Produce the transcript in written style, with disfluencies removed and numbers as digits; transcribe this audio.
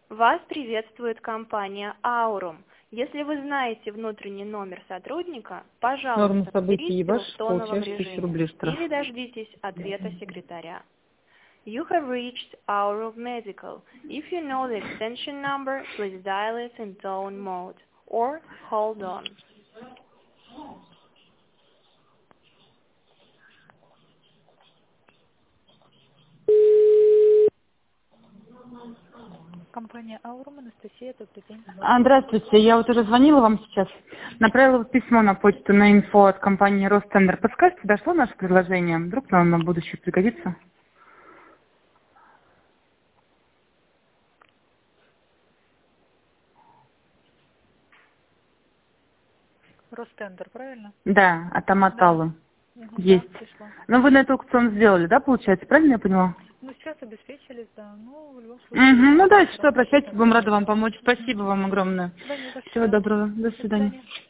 Вас приветствует компания Aurum. Если вы знаете внутренний номер сотрудника, пожалуйста, наберите его в тоновом режиме или дождитесь ответа секретаря. You have reached Aurum Medical. If you know the extension number, please dial it in tone mode or hold on. Компания Aurum, Анастасия, добрый день. Здравствуйте, я вот уже звонила вам сейчас. Направила письмо на почту на инфо от компании Ростендер. Подскажите, дошло наше предложение? Вдруг нам на будущее пригодится? Ростендер, правильно? Да, от Аматалы. Да. Есть. Да, пришло. Ну, вы на эту аукцион сделали, да, получается? Правильно я поняла? Ну, сейчас обеспечились, да. Ну, в любом случае. Ну, дальше что, обращайтесь, будем рады вам помочь. Спасибо вам огромное. Да, не за что. Всего доброго. До До свидания. свидания.